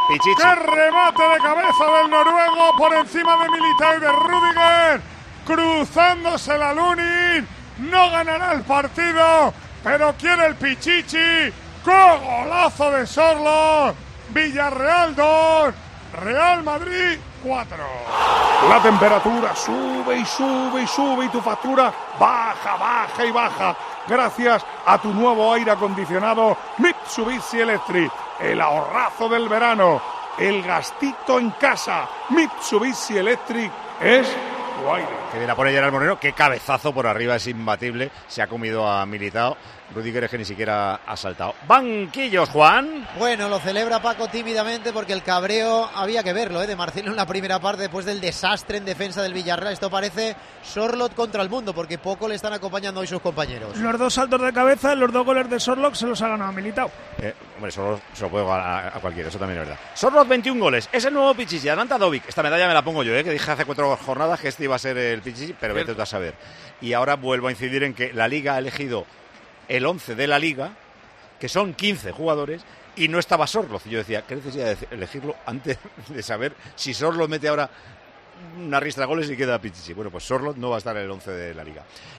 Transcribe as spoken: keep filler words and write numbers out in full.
Pichichi. ¡Qué remate de cabeza del noruego por encima de Militao y de Rüdiger! Cruzándose la Lunin. No ganará el partido, pero quiere el Pichichi. ¡Qué golazo de Sorloth! Villarreal dos, Real Madrid cuatro. La temperatura sube y sube y sube y tu factura baja, baja y baja. Gracias a tu nuevo aire acondicionado Mitsubishi Electric. El ahorrazo del verano. El gastito en casa. Mitsubishi Electric es tu aire. Que viene a poner Gerard Moreno. Qué cabezazo por arriba, es imbatible. Se ha comido a Militao. Rüdiger es que ni siquiera ha saltado. Banquillos, Juan. Bueno, lo celebra Paco tímidamente porque el cabreo había que verlo, ¿eh? De Marcelo en la primera parte después del desastre en defensa del Villarreal. Esto parece Sorloth contra el mundo porque poco le están acompañando hoy sus compañeros. Los dos saltos de cabeza, los dos goles de Sorloth se los ha ganado Militao. Eh, hombre, Sorloth se lo puede ganar a cualquiera, eso también es verdad. Sorloth veintiún goles, es el nuevo Pichichi. Adelanta Dovic. Esta medalla me la pongo yo, ¿eh? Que dije hace cuatro jornadas que este iba a ser el Pichichi, pero vete a saber. Y ahora vuelvo a incidir en que la Liga ha elegido el once de la Liga, que son quince jugadores, y no estaba Sorloth. Y yo decía, ¿qué necesidad de elegirlo antes de saber si Sorloth mete ahora una ristra de goles y queda Pichichi? Bueno, pues Sorloth no va a estar en el once de la Liga.